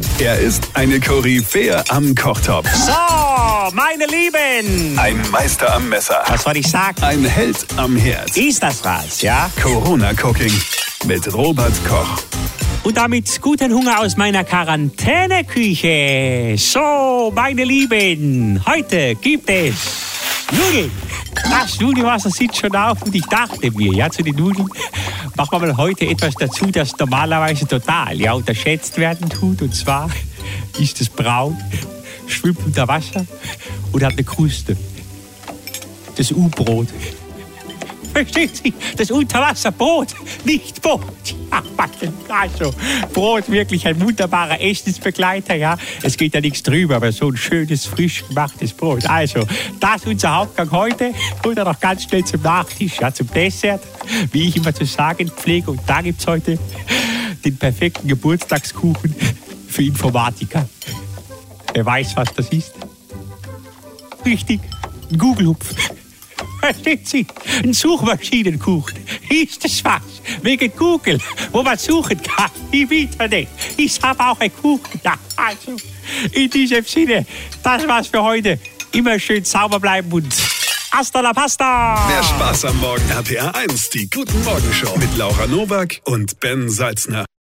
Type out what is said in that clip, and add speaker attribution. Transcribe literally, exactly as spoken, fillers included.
Speaker 1: Er ist eine Koryphäe am Kochtopf.
Speaker 2: So, meine Lieben.
Speaker 1: Ein Meister am Messer.
Speaker 2: Was soll ich sagen?
Speaker 1: Ein Held am Herd.
Speaker 2: Ist das was, ja?
Speaker 1: Corona-Cooking mit Robert Koch.
Speaker 2: Und damit guten Hunger aus meiner Quarantäneküche. So, meine Lieben, heute gibt es Nudeln. Das Nudelwasser sitzt schon auf und ich dachte mir, ja, zu den Nudeln machen wir mal heute etwas dazu, das normalerweise total ja, unterschätzt werden tut. Und zwar ist es braun, schwimmt unter Wasser und hat eine Kruste. Das U-Brot. Verstehen Sie? Das Unterwasserbrot, nicht Brot. Ja, also, Brot wirklich ein wunderbarer Essensbegleiter, ja. Es geht ja nichts drüber, aber so ein schönes, frisch gemachtes Brot. Also, das ist unser Hauptgang heute. Und dann noch ganz schnell zum Nachtisch, ja, zum Dessert, wie ich immer zu sagen pflege. Und da gibt's heute den perfekten Geburtstagskuchen für Informatiker. Wer weiß, was das ist? Richtig, ein Google-Hupf. Verstehen Sie? Ein Suchmaschinenkuchen. Ist das was? Wegen Google, wo man suchen kann im Internet. Ich habe auch einen Kuchen da. Also, in diesem Sinne, das war's für heute. Immer schön sauber bleiben und hasta la pasta.
Speaker 1: Mehr Spaß am Morgen. R T R eins, die Guten Morgenshow mit Laura Nowak und Ben Salzner.